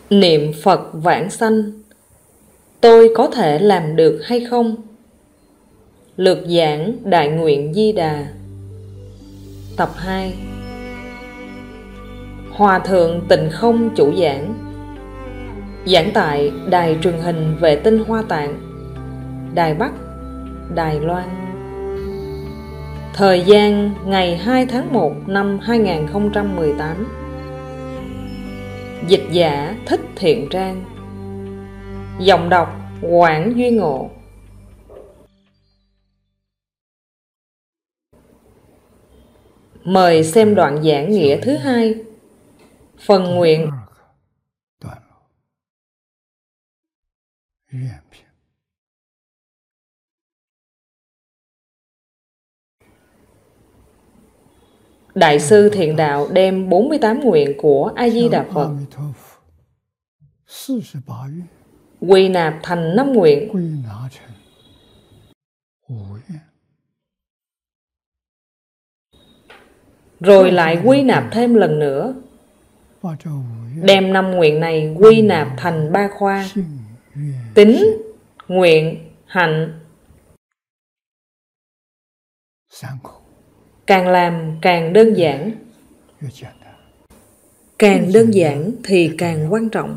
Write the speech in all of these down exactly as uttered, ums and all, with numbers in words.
Niệm Phật vãng sanh, tôi có thể làm được hay không? Lược giảng Đại Nguyện Di Đà. Tập hai. Hòa Thượng Tịnh Không chủ giảng. Giảng tại Đài Truyền hình Vệ tinh Hoa Tạng, Đài Bắc, Đài Loan. Thời gian ngày hai tháng một năm hai nghìn không trăm mười tám. Dịch giả Thích Thiện Trang. Giọng đọc Quảng Duy Ngộ. Mời xem đoạn giảng nghĩa thứ hai, phần nguyện. Đại sư Thiện Đạo đem bốn mươi tám nguyện của A Di Đà Phật quy nạp thành năm nguyện, rồi lại quy nạp thêm lần nữa, đem năm nguyện này quy nạp thành ba khoa: tín, nguyện, hạnh. Càng làm càng đơn giản, càng đơn giản thì càng quan trọng,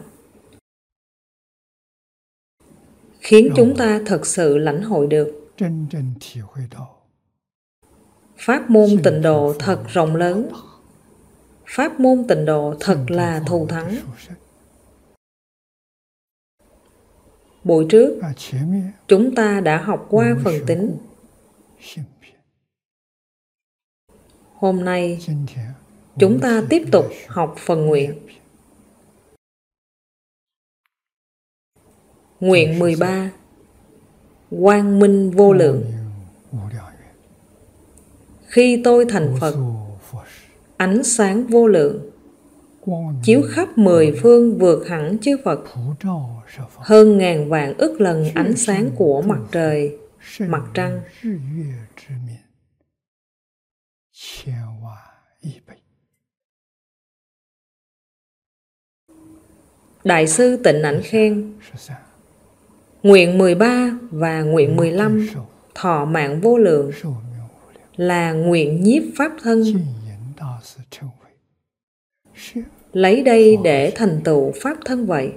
khiến chúng ta thật sự lãnh hội được pháp môn tịnh độ thật rộng lớn. Pháp môn tịnh độ thật là thù thắng. Buổi trước chúng ta đã học qua phần tín. Hôm nay chúng ta tiếp tục học phần nguyện. Nguyện mười ba. Quang minh vô lượng. Khi tôi thành Phật, ánh sáng vô lượng chiếu khắp mười phương, vượt hẳn chư Phật, hơn ngàn vạn ức lần ánh sáng của mặt trời, mặt trăng. Đại sư Tịnh Ảnh khen: nguyện mười ba và nguyện mười lăm thọ mạng vô lượng là nguyện nhiếp pháp thân, lấy đây để thành tựu pháp thân vậy.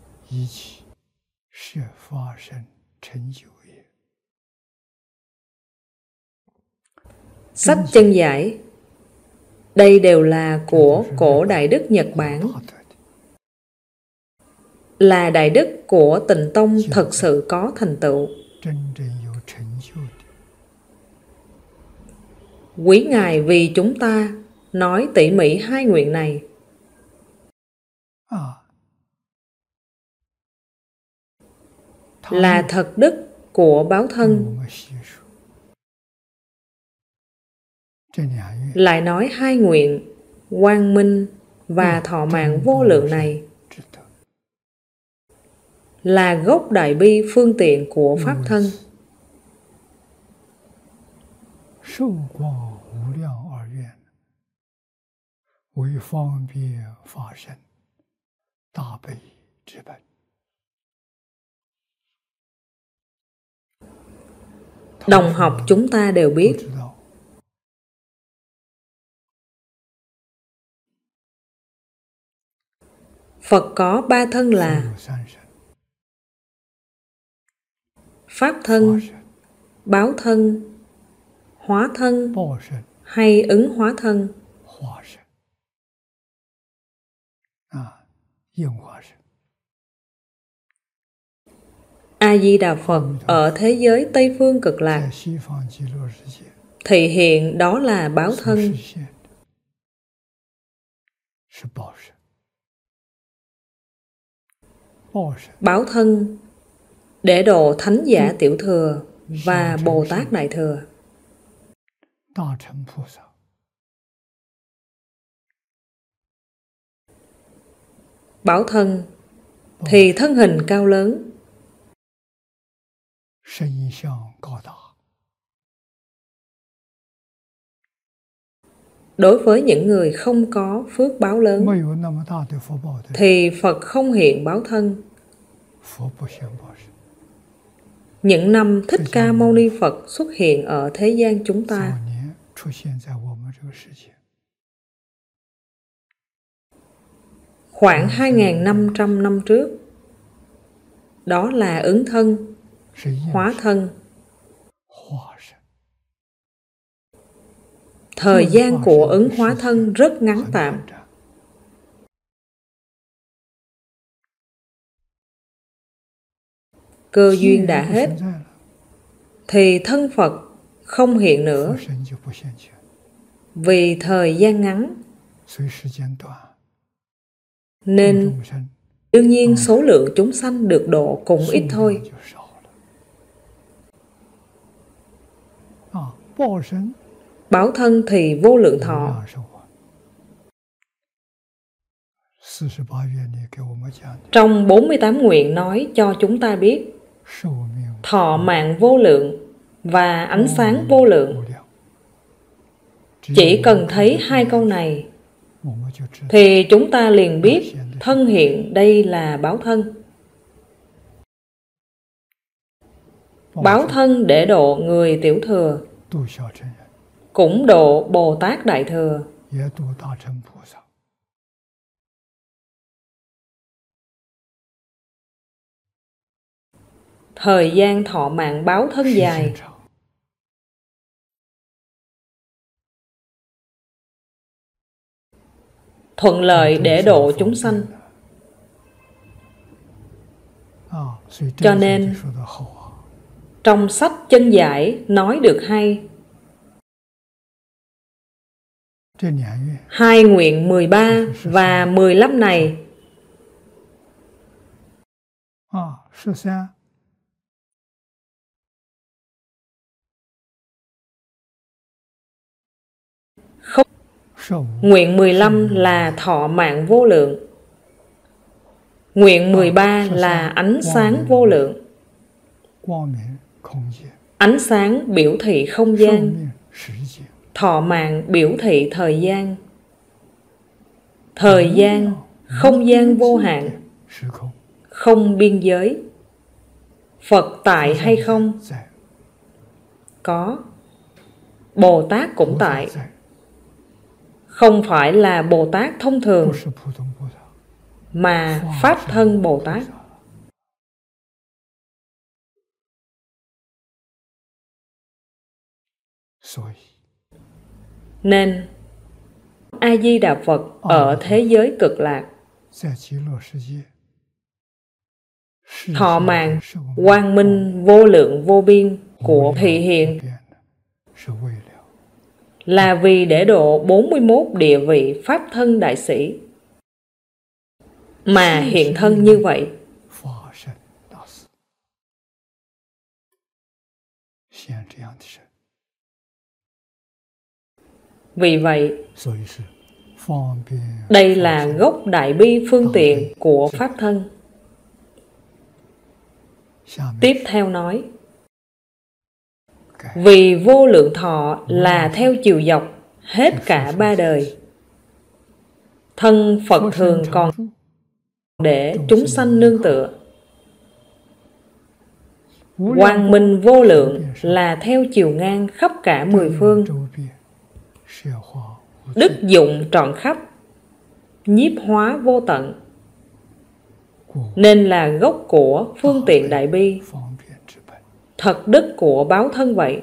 Sách chân giải. Đây đều là của cổ Đại Đức Nhật Bản, là Đại Đức của Tịnh Tông thật sự có thành tựu. Quý Ngài vì chúng ta nói tỉ mỉ hai nguyện này. Là thật đức của báo thân. Lại nói hai nguyện quang minh và thọ mạng vô lượng này là gốc đại bi phương tiện của pháp thân. Đồng học chúng ta đều biết, Phật có ba thân là pháp thân, báo thân, hóa thân hay ứng hóa thân. A Di Đà Phật ở thế giới Tây Phương Cực Lạc thị hiện đó là báo thân. Báo thân để độ thánh giả tiểu thừa và Bồ Tát Đại Thừa. Báo thân thì thân hình cao lớn, đối với những người không có phước báo lớn thì Phật không hiện báo thân. Những năm Thích Ca Mâu Ni Phật xuất hiện ở thế gian chúng ta, khoảng hai nghìn năm trăm năm trước, đó là ứng thân, hóa thân. Thời gian của ứng hóa thân rất ngắn tạm. Cơ duyên đã hết thì thân Phật không hiện nữa, vì thời gian ngắn nên đương nhiên số lượng chúng sanh được độ cũng ít thôi. Báo thân thì vô lượng thọ. Trong bốn mươi tám nguyện nói cho chúng ta biết thọ mạng vô lượng và ánh sáng vô lượng. Chỉ cần thấy hai câu này thì chúng ta liền biết thân hiện đây là báo thân. Báo thân để độ người tiểu thừa, cũng độ Bồ Tát Đại Thừa. Thời gian thọ mạng báo thân dài, thuận lợi để độ chúng sanh. Cho nên trong sách Chân Giải nói được hay. Hai nguyện mười ba và mười lăm này không. Nguyện mười lăm là thọ mạng vô lượng. Nguyện mười ba là ánh sáng vô lượng. Ánh sáng biểu thị không gian, thọ mạng biểu thị thời gian. Thời gian, không gian vô hạn, không biên giới. Phật tại hay không? Có. Bồ Tát cũng tại. Không phải là Bồ Tát thông thường, mà Pháp thân Bồ Tát. Nên A-di-đà Phật ở thế giới cực lạc, thọ mạng quang minh vô lượng vô biên của thị hiện là vì để độ bốn mươi mốt địa vị Pháp thân đại sĩ mà hiện thân như vậy. Vì vậy, đây là gốc đại bi phương tiện của Pháp thân. Tiếp theo nói, vì vô lượng thọ là theo chiều dọc hết cả ba đời. Thân Phật thường còn để chúng sanh nương tựa. Quang minh vô lượng là theo chiều ngang khắp cả mười phương. Đức dụng trọn khắp, nhiếp hóa vô tận, nên là gốc của phương tiện đại bi, thật đức của báo thân vậy.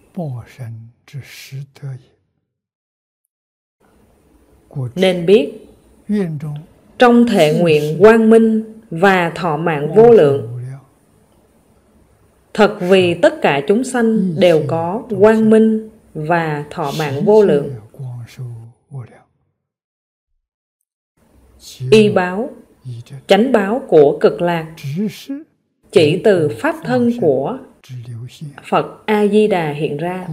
Nên biết trong thệ nguyện quang minh và thọ mạng vô lượng, thật vì tất cả chúng sanh đều có quang minh và thọ mạng vô lượng. Y báo, chánh báo của cực lạc chỉ từ Pháp thân của Phật A-di-đà hiện ra.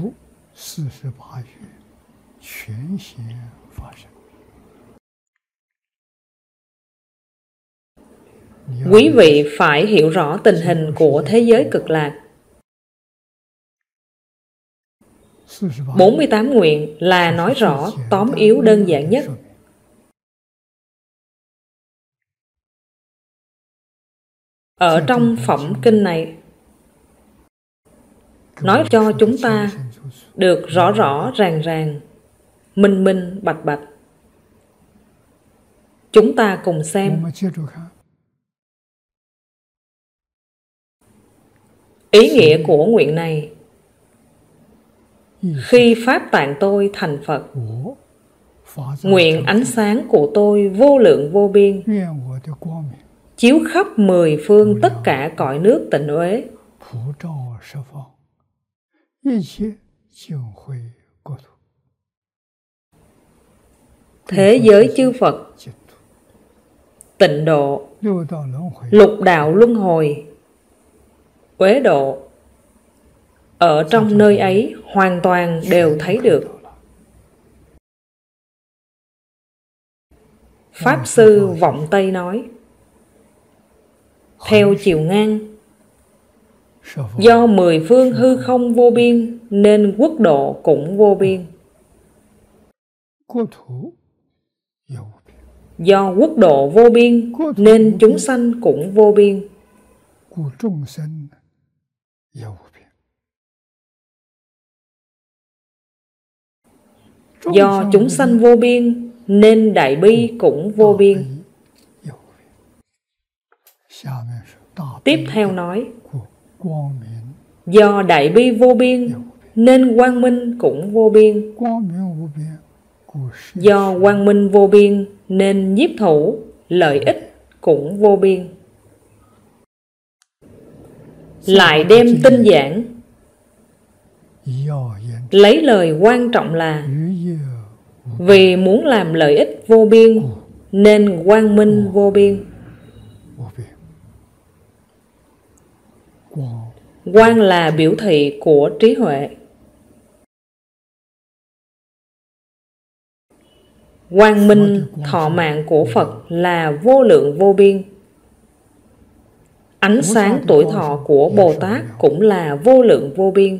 Quý vị phải hiểu rõ tình hình của thế giới cực lạc. bốn mươi tám nguyện là nói rõ tóm yếu đơn giản nhất. Ở trong phẩm kinh này, nói cho chúng ta được rõ rõ ràng ràng, minh minh bạch bạch. Chúng ta cùng xem. Ý nghĩa của nguyện này: khi Pháp Tạng tôi thành Phật, nguyện ánh sáng của tôi vô lượng vô biên, chiếu khắp mười phương tất cả cõi nước tịnh uế, thế giới chư Phật tịnh độ, lục đạo luân hồi, uế độ. Ở trong nơi ấy hoàn toàn đều thấy được. Pháp Sư Vọng Tây nói, theo chiều ngang, do mười phương hư không vô biên nên quốc độ cũng vô biên. Do quốc độ vô biên nên chúng sanh cũng vô biên. Do chúng sanh vô biên nên đại bi cũng vô biên. Tiếp theo nói, do đại bi vô biên nên quang minh cũng vô biên. Do quang minh vô biên nên nhiếp thủ, lợi ích cũng vô biên. Lại đem tinh giảng, lấy lời quan trọng là vì muốn làm lợi ích vô biên nên quang minh vô biên. Quang là biểu thị của trí huệ. Quang minh thọ mạng của Phật là vô lượng vô biên. Ánh sáng tuổi thọ của Bồ Tát cũng là vô lượng vô biên.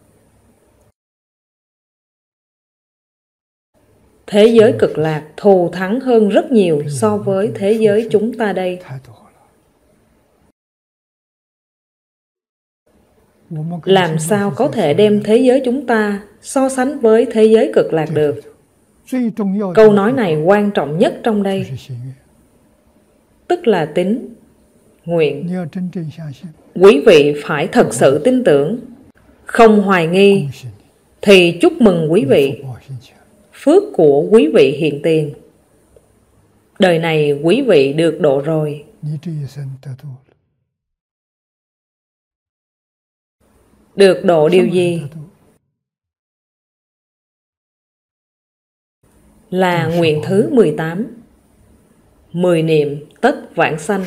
Thế giới cực lạc thù thắng hơn rất nhiều so với thế giới chúng ta đây. Làm sao có thể đem thế giới chúng ta so sánh với thế giới cực lạc được? Câu nói này quan trọng nhất trong đây, tức là tín, nguyện. Quý vị phải thật sự tin tưởng, không hoài nghi, thì chúc mừng quý vị. Phước của quý vị hiện tiền. Đời này quý vị được độ rồi. Được độ điều gì? Là nguyện thứ mười tám. Mười niệm tất vãng sanh.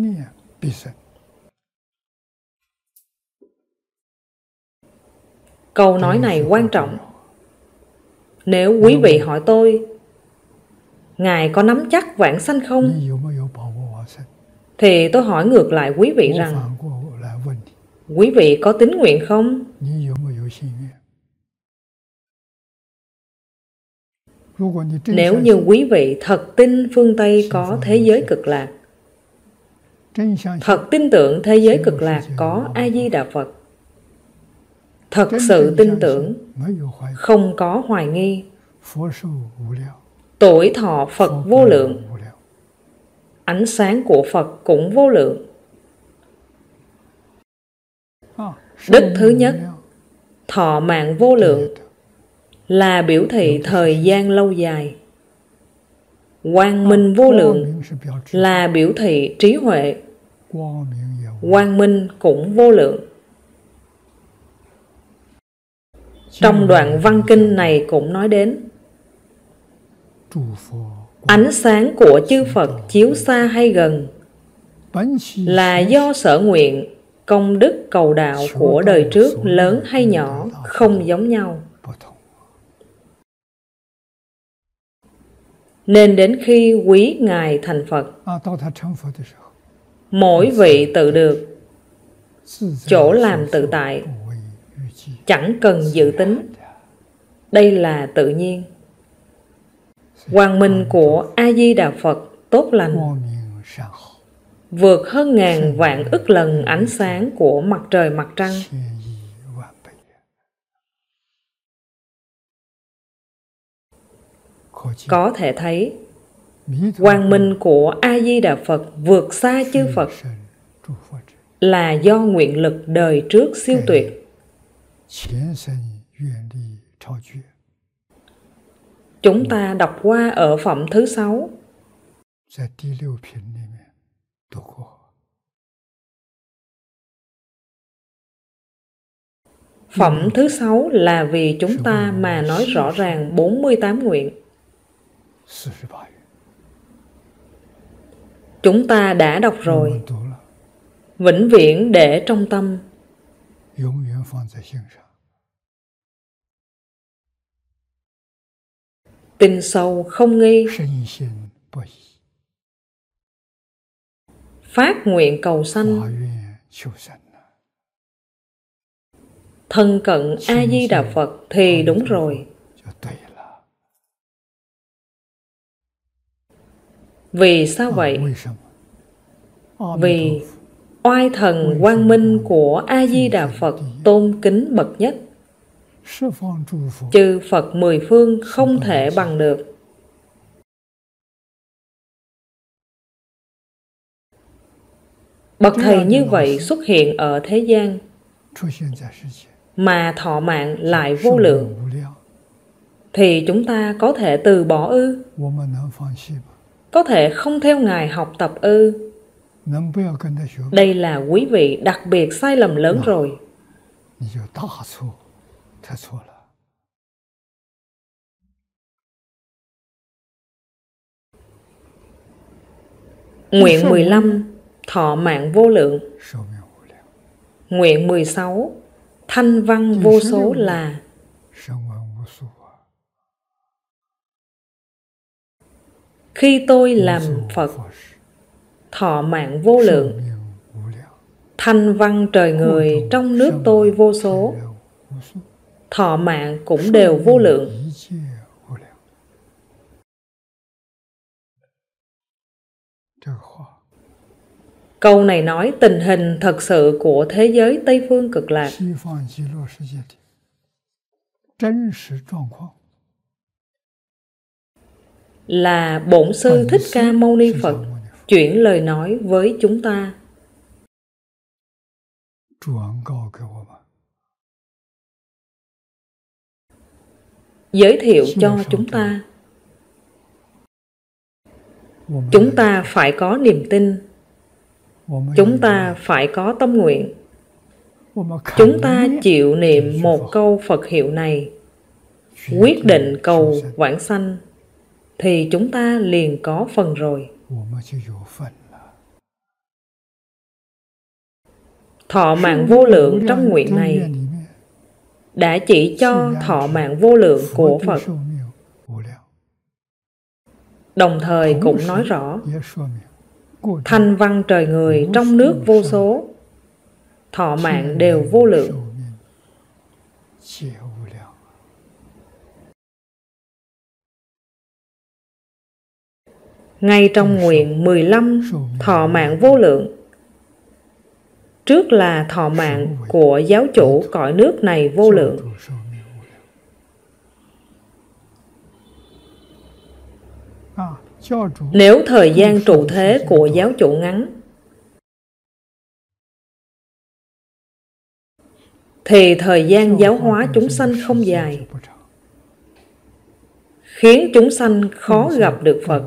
Câu nói này quan trọng. Nếu quý vị hỏi tôi, Ngài có nắm chắc vãng sanh không? Thì tôi hỏi ngược lại quý vị rằng, quý vị có tín nguyện không? Nếu như quý vị thật tin phương Tây có thế giới cực lạc, thật tin tưởng thế giới cực lạc có A-di-đà Phật, thật sự tin tưởng, không có hoài nghi, tuổi thọ Phật vô lượng, ánh sáng của Phật cũng vô lượng. Đức thứ nhất, thọ mạng vô lượng, là biểu thị thời gian lâu dài. Quang minh vô lượng là biểu thị trí huệ. Quang minh cũng vô lượng. Trong đoạn văn kinh này cũng nói đến, ánh sáng của chư Phật chiếu xa hay gần là do sở nguyện, công đức cầu đạo của đời trước lớn hay nhỏ không giống nhau. Nên đến khi quý Ngài thành Phật, mỗi vị tự được, chỗ làm tự tại, chẳng cần dự tính, Đây là tự nhiên. Quang minh của A-di-đà Phật tốt lành, vượt hơn ngàn vạn ức lần ánh sáng của mặt trời mặt trăng. Có thể thấy, quang minh của A-di-đà Phật vượt xa chư Phật là do nguyện lực đời trước siêu tuyệt. Chúng ta đọc qua ở phẩm thứ sáu. Phẩm thứ sáu là vì chúng ta mà nói rõ ràng bốn mươi tám nguyện. Chúng ta đã đọc rồi, vĩnh viễn để trong tâm. Tin sâu không nghi, phát nguyện cầu sanh, thân cận A-di-đà Phật thì đúng rồi. Vì sao vậy? Vì oai thần quang minh của A-di-đà Phật tôn kính bậc nhất, chư Phật mười phương không thể bằng được. Bậc thầy như vậy xuất hiện ở thế gian, mà thọ mạng lại vô lượng, thì chúng ta có thể từ bỏ ư? Có thể không theo Ngài học tập ư? Đây là quý vị đặc biệt sai lầm lớn rồi. Nguyện mười lăm, thọ mạng vô lượng. Nguyện mười sáu, thanh văn vô số là khi tôi làm Phật, thọ mạng vô lượng, thanh văn trời người trong nước tôi vô số, thọ mạng cũng đều vô lượng. Câu này nói tình hình thật sự của thế giới Tây Phương Cực Lạc. Là Bổn Sư Thích Ca Mâu Ni Phật chuyển lời nói với chúng ta. Giới thiệu cho chúng ta. Chúng ta phải có niềm tin. Chúng ta phải có tâm nguyện. Chúng ta chịu niệm một câu Phật hiệu này, quyết định cầu vãng sanh, thì chúng ta liền có phần rồi. Thọ mạng vô lượng trong nguyện này đã chỉ cho thọ mạng vô lượng của Phật, đồng thời cũng nói rõ thanh văn trời người trong nước vô số, thọ mạng đều vô lượng. Ngay trong nguyện mười lăm thọ mạng vô lượng, trước là thọ mạng của giáo chủ cõi nước này vô lượng. Nếu thời gian trụ thế của giáo chủ ngắn, thì thời gian giáo hóa chúng sanh không dài, khiến chúng sanh khó gặp được Phật.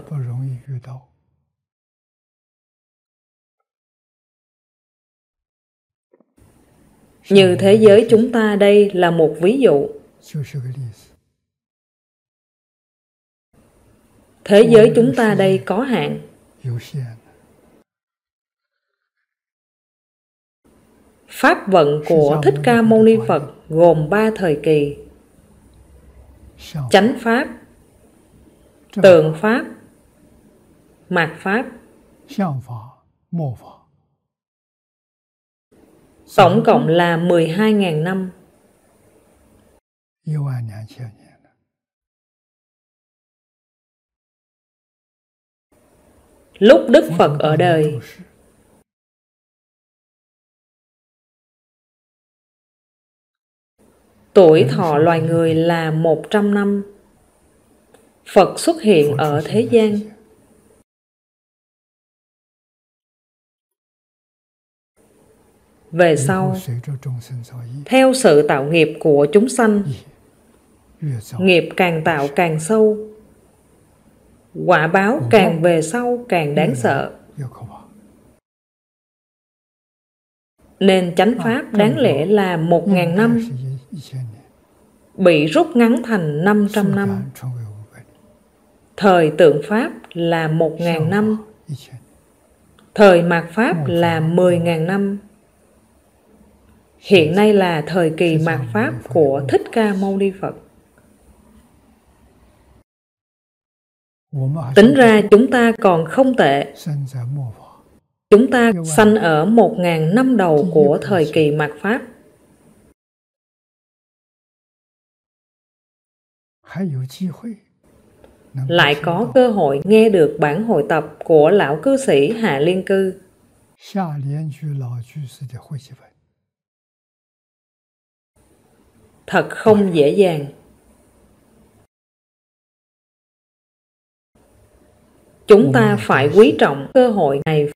Như thế giới chúng ta đây là một ví dụ. Thế giới chúng ta đây có hạn. Pháp vận của Thích Ca Mâu Ni Phật gồm ba thời kỳ: chánh Pháp, tượng Pháp, mạt Pháp. Tổng cộng là mười hai nghìn năm. lúc Đức Phật ở đời. Tuổi thọ loài người là một trăm năm. Phật xuất hiện ở thế gian. Về sau, theo sự tạo nghiệp của chúng sanh, nghiệp càng tạo càng sâu, quả báo càng về sau càng đáng sợ. Nên chánh pháp đáng lẽ là một ngàn năm, bị rút ngắn thành năm trăm năm. Thời tượng pháp là một ngàn năm, thời mạt pháp là mười ngàn năm. Hiện nay là thời kỳ mạt pháp của Thích Ca Mâu Ni Phật. Tính ra chúng ta còn không tệ. Chúng ta sanh ở một ngàn năm đầu của thời kỳ mạt pháp. Lại có cơ hội nghe được bản hội tập của lão cư sĩ Hạ Liên Cư. Thật không dễ dàng. Chúng ta phải quý trọng cơ hội này.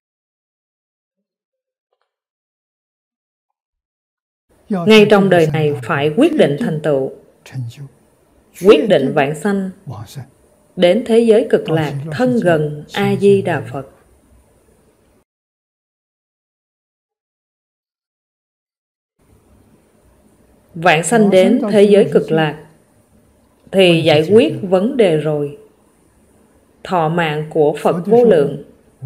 Ngay trong đời này phải quyết định thành tựu, quyết định vãng sanh, đến thế giới cực lạc thân gần A Di Đà Phật. Vãng sanh đến thế giới cực lạc thì giải quyết vấn đề rồi. Thọ mạng của Phật vô lượng.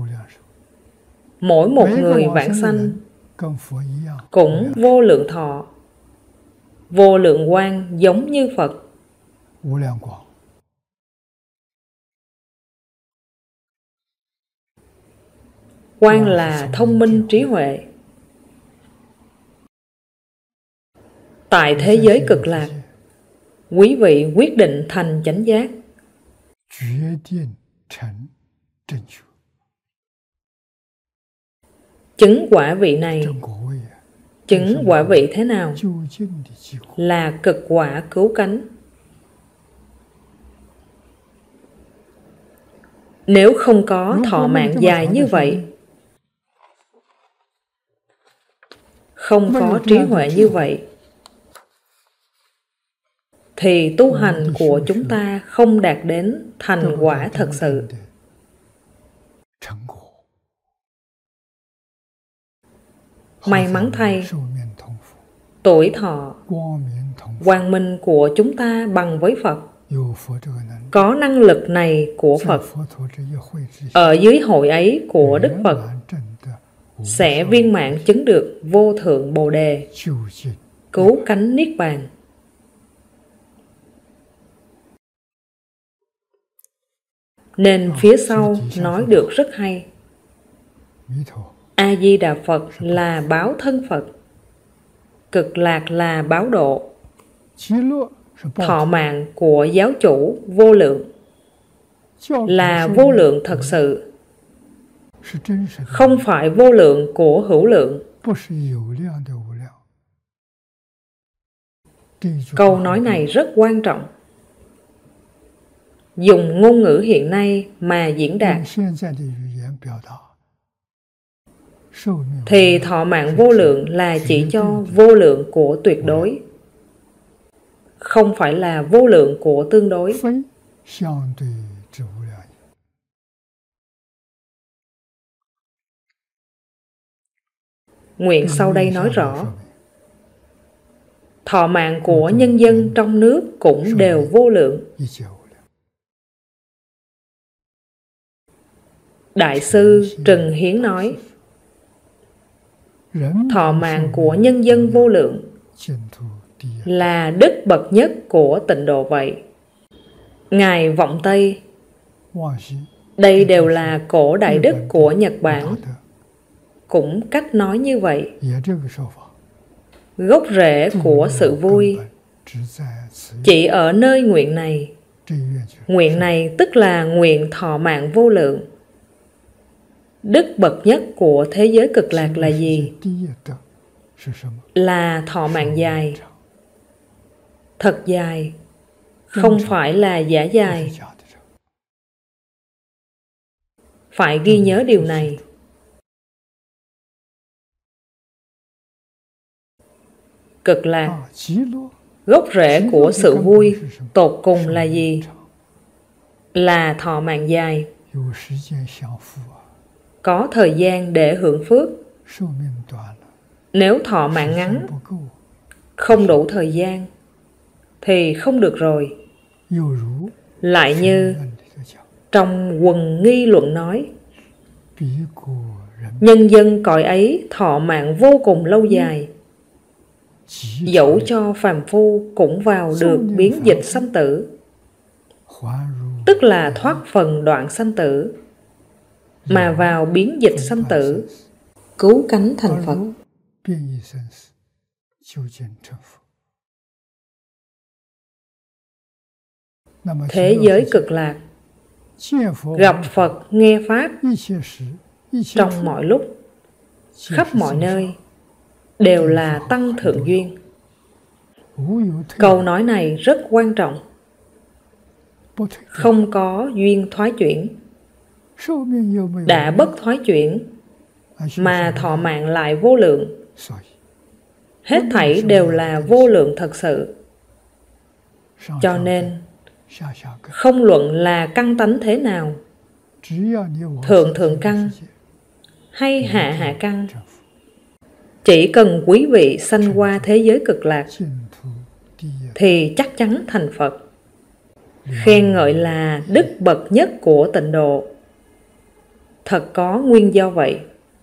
Mỗi một người vãng sanh cũng vô lượng thọ, vô lượng quang giống như Phật. Quang là thông minh trí huệ. Tại thế giới cực lạc, quý vị quyết định thành chánh giác. Chứng quả vị này, chứng quả vị thế nào? Là cực quả cứu cánh. Nếu không có thọ mạng dài như vậy, không có trí huệ như vậy, thì tu hành của chúng ta không đạt đến thành quả thật sự. May mắn thay, tuổi thọ, quang minh của chúng ta bằng với Phật. Có năng lực này của Phật, ở dưới hội ấy của Đức Phật, sẽ viên mãn chứng được vô thượng Bồ Đề, cứu cánh Niết Bàn. Nên phía sau nói được rất hay. A Di Đà Phật là báo thân Phật, cực lạc là báo độ. Thọ mạng của giáo chủ vô lượng, là vô lượng thật sự, không phải vô lượng của hữu lượng. Câu nói này rất quan trọng. Dùng ngôn ngữ hiện nay mà diễn đạt, thì thọ mạng vô lượng là chỉ cho vô lượng của tuyệt đối, không phải là vô lượng của tương đối. Nguyện sau đây nói rõ, thọ mạng của nhân dân trong nước cũng đều vô lượng. Đại sư Trừng Hiến nói, thọ mạng của nhân dân vô lượng là đức bậc nhất của tịnh độ vậy. Ngài Vọng Tây, đây đều là cổ đại đức của Nhật Bản, cũng cách nói như vậy. Gốc rễ của sự vui chỉ ở nơi nguyện này. Nguyện này tức là nguyện thọ mạng vô lượng. Đức bậc nhất của thế giới cực lạc là gì? Là thọ mạng dài. Thật dài, không phải là giả dài. Phải ghi nhớ điều này. Cực lạc, gốc rễ của sự vui tột cùng là gì? Là thọ mạng dài. Có thời gian để hưởng phước. Nếu thọ mạng ngắn, không đủ thời gian, thì không được rồi. Lại như trong quần nghi luận nói, nhân dân cõi ấy thọ mạng vô cùng lâu dài, dẫu cho phàm phu cũng vào được biến dịch sanh tử, tức là thoát phần đoạn sanh tử, mà vào biến dịch sanh tử, cứu cánh thành Phật. Thế giới cực lạc, gặp Phật nghe Pháp trong mọi lúc, khắp mọi nơi, đều là tăng thượng duyên. Câu nói này rất quan trọng. Không có duyên thoái chuyển. Đã bất thoái chuyển, mà thọ mạng lại vô lượng. Hết thảy đều là vô lượng thật sự. Cho nên, không luận là căn tánh thế nào, thượng thượng căn hay hạ hạ căn, chỉ cần quý vị sanh qua thế giới cực lạc, thì chắc chắn thành Phật. Khen ngợi là đức bậc nhất của tịnh độ. Thật có nguyên do vậy.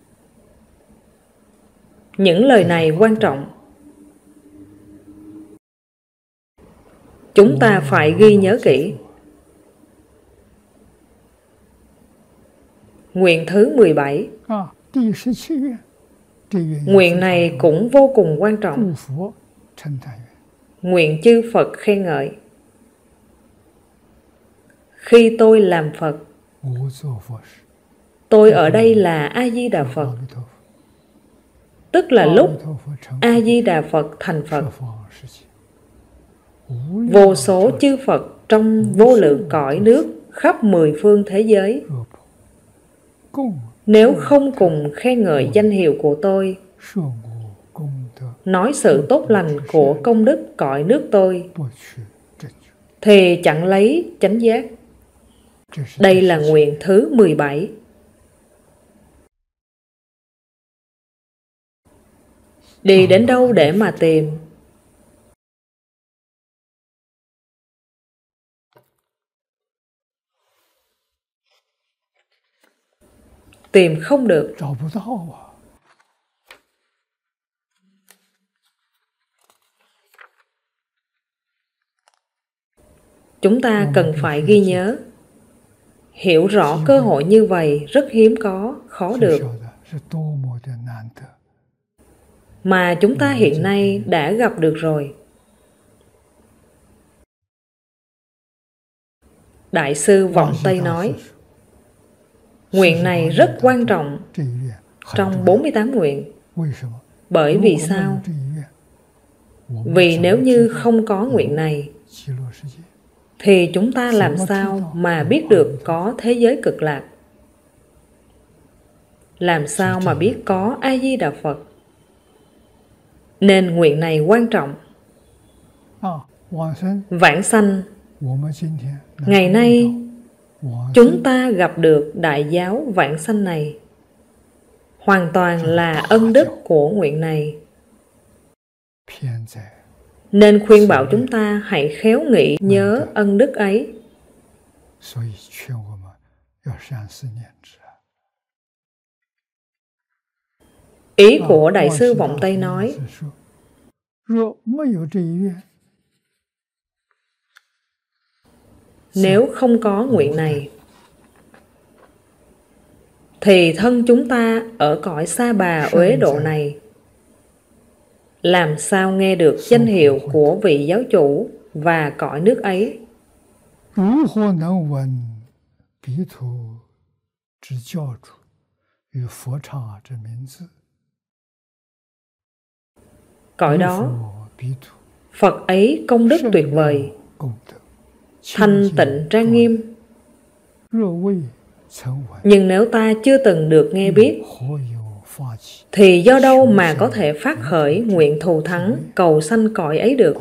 Những lời này quan trọng. Chúng ta phải ghi nhớ kỹ. Nguyện thứ mười bảy. Nguyện này cũng vô cùng quan trọng. Nguyện chư Phật khen ngợi. Khi tôi làm Phật, tôi ở đây là A-di-đà Phật, tức là lúc A-di-đà Phật thành Phật. Vô số chư Phật trong vô lượng cõi nước khắp mười phương thế giới, nếu không cùng khen ngợi danh hiệu của tôi, nói sự tốt lành của công đức cõi nước tôi, thì chẳng lấy chánh giác. Đây là nguyện thứ mười bảy. Đi đến đâu để mà tìm? Tìm không được. Chúng ta cần phải ghi nhớ. Hiểu rõ cơ hội như vậy rất hiếm có, khó được. Mà chúng ta hiện nay đã gặp được rồi. Đại sư Vọng Tây nói, nguyện này rất quan trọng trong bốn mươi tám nguyện. Bởi vì sao? Vì nếu như không có nguyện này, thì chúng ta làm sao mà biết được có thế giới cực lạc? Làm sao mà biết có A-di-đà Phật? Nên nguyện này quan trọng. Vãng sanh, ngày nay chúng ta gặp được đại giáo vãng sanh này, hoàn toàn là ân đức của nguyện này. Nên khuyên bảo chúng ta hãy khéo nghĩ nhớ ân đức ấy. Ý của Đại sư Vọng Tây nói, nếu không có nguyện này, thì thân chúng ta ở cõi Sa Bà Uế Độ này làm sao nghe được danh hiệu của vị giáo chủ và cõi nước ấy? Cõi đó, Phật ấy công đức tuyệt vời, thanh tịnh trang nghiêm. Nhưng nếu ta chưa từng được nghe biết, thì do đâu mà có thể phát khởi nguyện thù thắng cầu sanh cõi ấy được?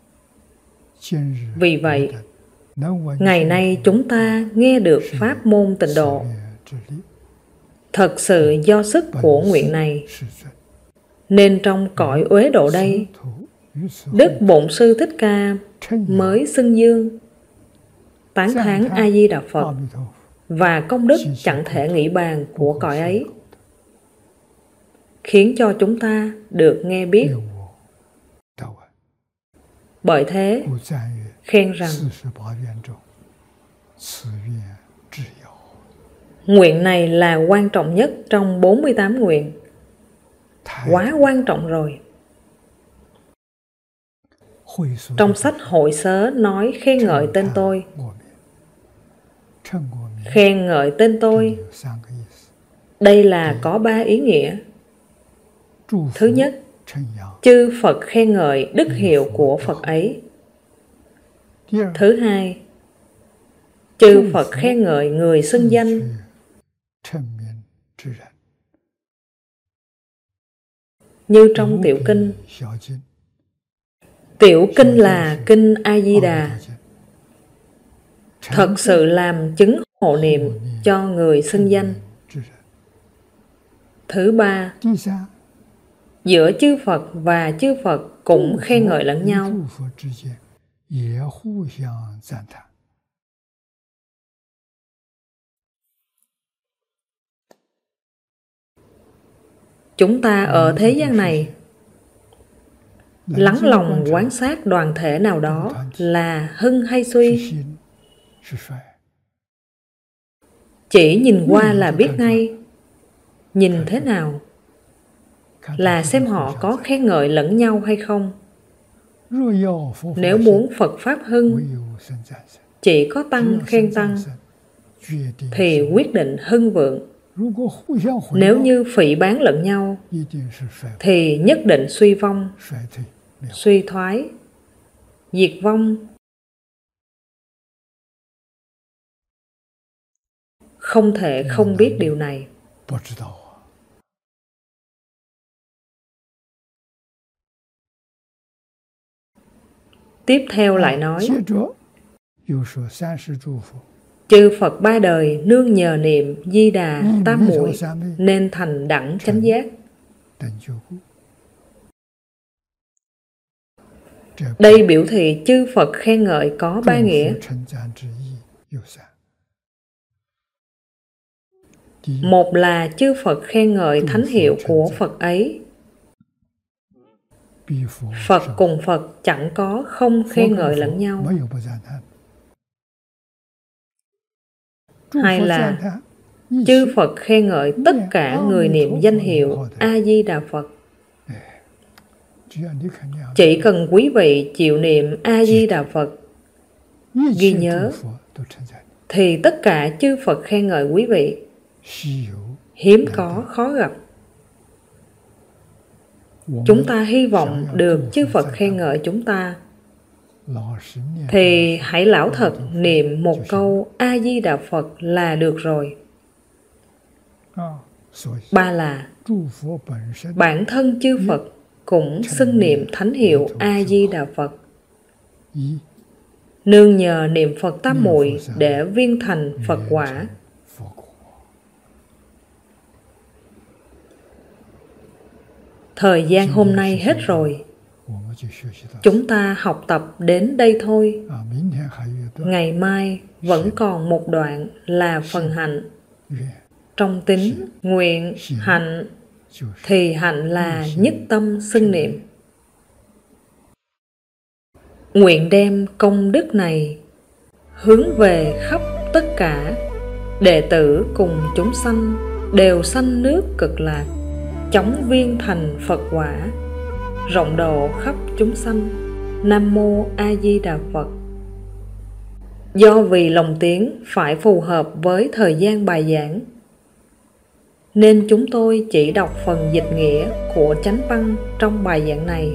Vì vậy, ngày nay chúng ta nghe được pháp môn tịnh độ, thật sự do sức của nguyện này, nên trong cõi uế độ đây, Đức Bổn Sư Thích Ca mới xưng dương, tán thán A-di-đà Phật và công đức chẳng thể nghĩ bàn của cõi ấy, khiến cho chúng ta được nghe biết. Bởi thế, khen rằng nguyện này là quan trọng nhất trong bốn mươi tám nguyện. Quá quan trọng rồi. Trong sách Hội Sớ nói khen ngợi tên tôi. Khen ngợi tên tôi, đây là có ba ý nghĩa. Thứ nhất, chư Phật khen ngợi đức hiệu của Phật ấy. Thứ hai, chư Phật khen ngợi người xưng danh. Như trong tiểu kinh, tiểu kinh là kinh A-di-đà, thật sự làm chứng hộ niệm cho người xưng danh. Thứ ba, giữa chư Phật và chư Phật cũng khen ngợi lẫn nhau. Chúng ta ở thế gian này, lắng lòng quan sát đoàn thể nào đó là hưng hay suy, chỉ nhìn qua là biết ngay. Nhìn thế nào? Là xem họ có khen ngợi lẫn nhau hay không. Nếu muốn Phật Pháp hưng, chỉ có tăng khen tăng, thì quyết định hưng vượng. Nếu như phỉ báng lẫn nhau, thì nhất định suy vong, suy thoái, diệt vong. Không thể không biết điều này. Tiếp theo lại nói, chư Phật ba đời nương nhờ niệm Di Đà tam muội nên thành đẳng chánh giác. Đây biểu thị chư Phật khen ngợi có ba nghĩa. Một là chư Phật khen ngợi thánh hiệu của Phật ấy. Phật cùng Phật chẳng có không khen ngợi lẫn nhau. Hai là chư Phật khen ngợi tất cả người niệm danh hiệu A-di-đà Phật. Chỉ cần quý vị chịu niệm A-di-đà Phật, ghi nhớ, thì tất cả chư Phật khen ngợi quý vị. Hiếm có, khó gặp. Chúng ta hy vọng được chư Phật khen ngợi chúng ta, thì hãy lão thật niệm một câu A-di-đà Phật là được rồi. Ba là bản thân chư Phật cũng xưng niệm thánh hiệu A-di-đà Phật, nương nhờ niệm Phật tam muội để viên thành Phật quả. Thời gian hôm nay hết rồi. Chúng ta học tập đến đây thôi. Ngày mai vẫn còn một đoạn là phần hạnh. Trong tính, nguyện, hạnh, thì hạnh là nhất tâm xưng niệm. Nguyện đem công đức này hướng về khắp tất cả đệ tử cùng chúng sanh đều sanh nước cực lạc, chóng viên thành Phật quả, rộng độ khắp chúng sanh. Nam Mô A Di Đà Phật. Do vì lòng tiếng phải phù hợp với thời gian bài giảng, nên chúng tôi chỉ đọc phần dịch nghĩa của chánh văn trong bài giảng này.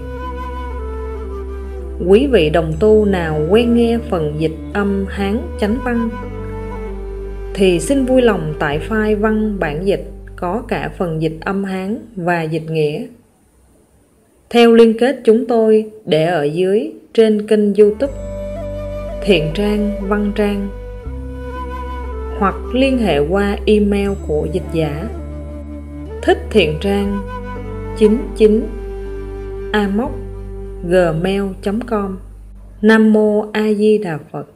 Quý vị đồng tu nào quen nghe phần dịch âm Hán chánh văn thì xin vui lòng tải file văn bản dịch có cả phần dịch âm Hán và dịch nghĩa theo liên kết chúng tôi để ở dưới trên kênh YouTube Thiện Trang Văn Trang, hoặc liên hệ qua email của dịch giả thích thiện trang chín chín a m o c gmail chấm com. Nam Mô A Di Đà Phật.